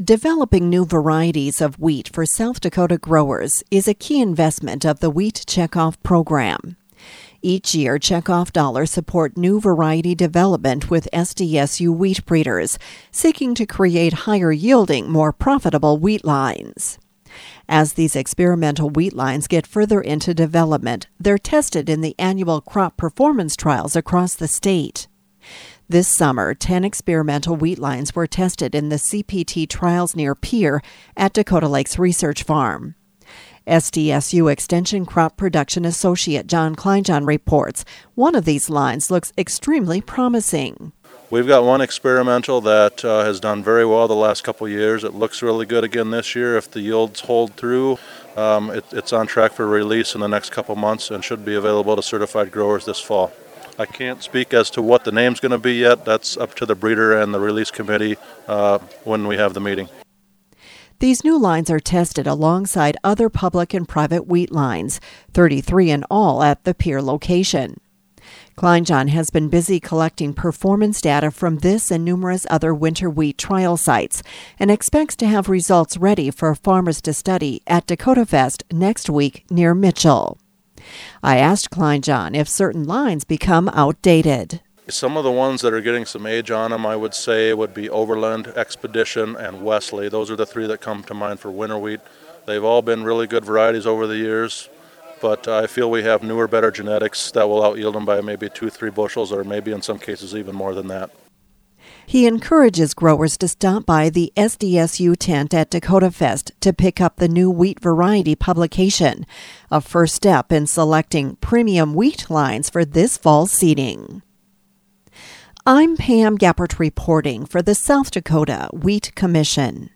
Developing new varieties of wheat for South Dakota growers is a key investment of the Wheat Checkoff program. Each year, checkoff dollars support new variety development with SDSU wheat breeders, seeking to create higher-yielding, more profitable wheat lines. As these experimental wheat lines get further into development, they're tested in the annual crop performance trials across the state. This summer, 10 experimental wheat lines were tested in the CPT trials near Pierre at Dakota Lakes Research Farm. SDSU Extension Crop Production Associate John Kleinjohn reports one of these lines looks extremely promising. We've got one experimental that has done very well the last couple years. It looks really good again this year. If the yields hold through, it's on track for release in the next couple months and should be available to certified growers this fall. I can't speak as to what the name's going to be yet. That's up to the breeder and the release committee when we have the meeting. These new lines are tested alongside other public and private wheat lines, 33 in all at the Pierre location. Kleinjohn has been busy collecting performance data from this and numerous other winter wheat trial sites and expects to have results ready for farmers to study at Dakota Fest next week near Mitchell. I asked Kleinjohn if certain lines become outdated. Some of the ones that are getting some age on them, I would say, would be Overland, Expedition, and Wesley. Those are the three that come to mind for winter wheat. They've all been really good varieties over the years, but I feel we have newer, better genetics that will out-yield them by maybe 2-3 bushels, or maybe in some cases even more than that. He encourages growers to stop by the SDSU tent at Dakota Fest to pick up the new wheat variety publication, a first step in selecting premium wheat lines for this fall seeding. I'm Pam Gappert reporting for the South Dakota Wheat Commission.